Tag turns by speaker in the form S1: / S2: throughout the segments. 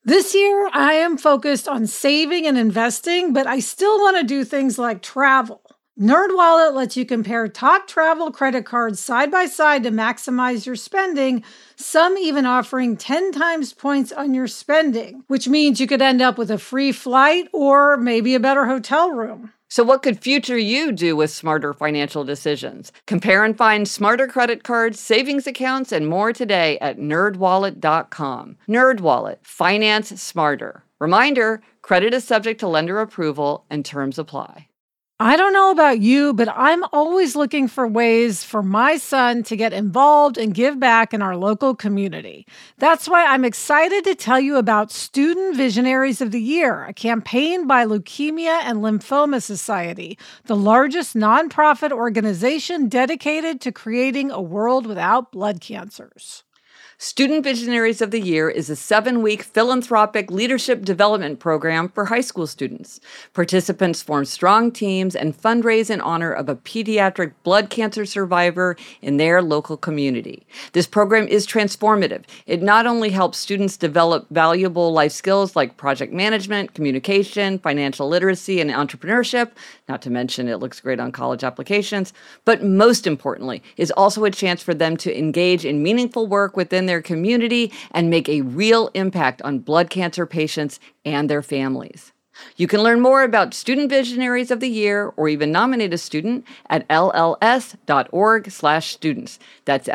S1: This year, I am focused on saving and investing, but I still want to do things like travel. NerdWallet lets you compare top travel credit cards side by side to maximize your spending, some even offering 10 times points on your spending, which means you could end up with a free flight or maybe a better hotel room.
S2: So what could future you do with smarter financial decisions? Compare and find smarter credit cards, savings accounts, and more today at nerdwallet.com. NerdWallet, finance smarter. Reminder, credit is subject to lender approval and terms apply.
S1: I don't know about you, but I'm always looking for ways for my son to get involved and give back in our local community. That's why I'm excited to tell you about Student Visionaries of the Year, a campaign by Leukemia and Lymphoma Society, the largest nonprofit organization dedicated to creating a world without blood cancers.
S2: Student Visionaries of the Year is a 7-week philanthropic leadership development program for high school students. Participants form strong teams and fundraise in honor of a pediatric blood cancer survivor in their local community. This program is transformative. It not only helps students develop valuable life skills like project management, communication, financial literacy, and entrepreneurship, not to mention it looks great on college applications, but most importantly, is also a chance for them to engage in meaningful work within their community and make a real impact on blood cancer patients and their families. You can learn more about Student Visionaries of the Year or even nominate a student at lls.org/students. That's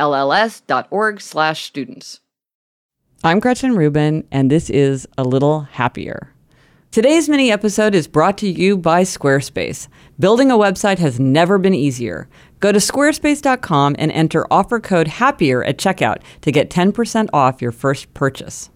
S2: lls.org/students. I'm Gretchen Rubin, and this is A Little Happier. Today's mini episode is brought to you by Squarespace. Building a website has never been easier. Go to squarespace.com and enter offer code HAPPIER at checkout to get 10% off your first purchase.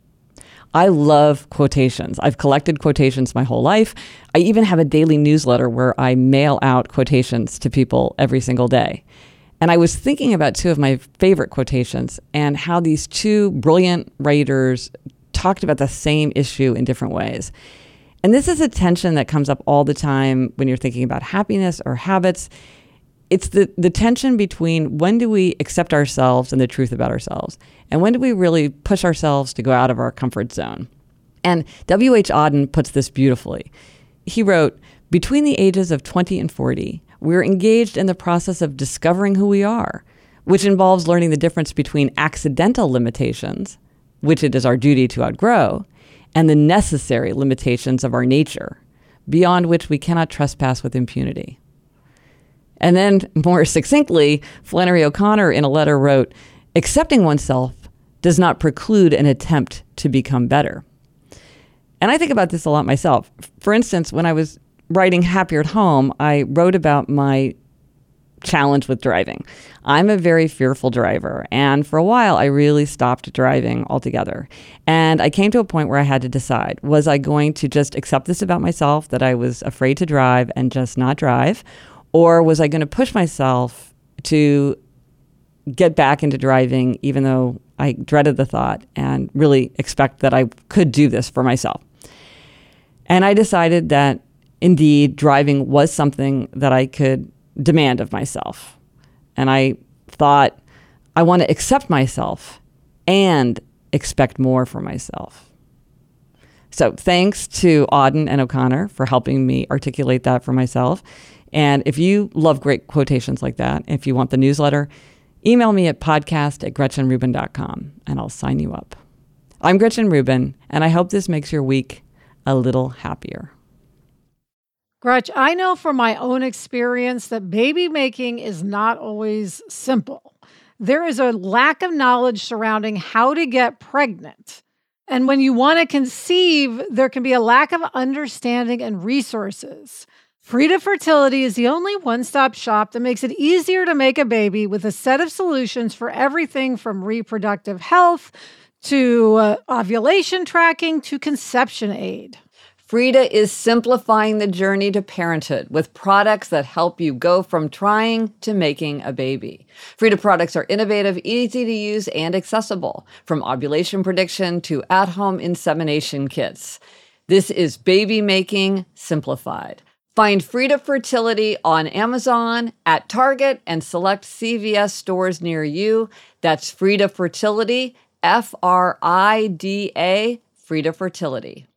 S2: I love quotations. I've collected quotations my whole life. I even have a daily newsletter where I mail out quotations to people every single day. And I was thinking about two of my favorite quotations and how these two brilliant writers talked about the same issue in different ways. And this is a tension that comes up all the time when you're thinking about happiness or habits. It's the tension between when do we accept ourselves and the truth about ourselves, and when do we really push ourselves to go out of our comfort zone. And W.H. Auden puts this beautifully. He wrote, "Between the ages of 20 and 40, we're engaged in the process of discovering who we are, which involves learning the difference between accidental limitations, which it is our duty to outgrow, and the necessary limitations of our nature, beyond which we cannot trespass with impunity." And then, more succinctly, Flannery O'Connor in a letter wrote, "Accepting oneself does not preclude an attempt to become better." And I think about this a lot myself. For instance, when I was writing Happier at Home, I wrote about my challenge with driving. I'm a very fearful driver, and for a while I really stopped driving altogether. And I came to a point where I had to decide, was I going to just accept this about myself, that I was afraid to drive and just not drive, or was I going to push myself to get back into driving even though I dreaded the thought and really expect that I could do this for myself? And I decided that indeed driving was something that I could demand of myself. And I thought, I want to accept myself and expect more for myself. So thanks to Auden and O'Connor for helping me articulate that for myself. And if you love great quotations like that, if you want the newsletter, email me at podcast@gretchenrubin.com and I'll sign you up. I'm Gretchen Rubin, and I hope this makes your week a little happier.
S1: Gretch, I know from my own experience that baby making is not always simple. There is a lack of knowledge surrounding how to get pregnant. And when you want to conceive, there can be a lack of understanding and resources. Frida Fertility is the only one-stop shop that makes it easier to make a baby with a set of solutions for everything from reproductive health to ovulation tracking to conception aid.
S2: Frida is simplifying the journey to parenthood with products that help you go from trying to making a baby. Frida products are innovative, easy to use, and accessible, from ovulation prediction to at-home insemination kits. This is baby making simplified. Find Frida Fertility on Amazon, at Target, and select CVS stores near you. That's Frida Fertility, Frida Frida Fertility.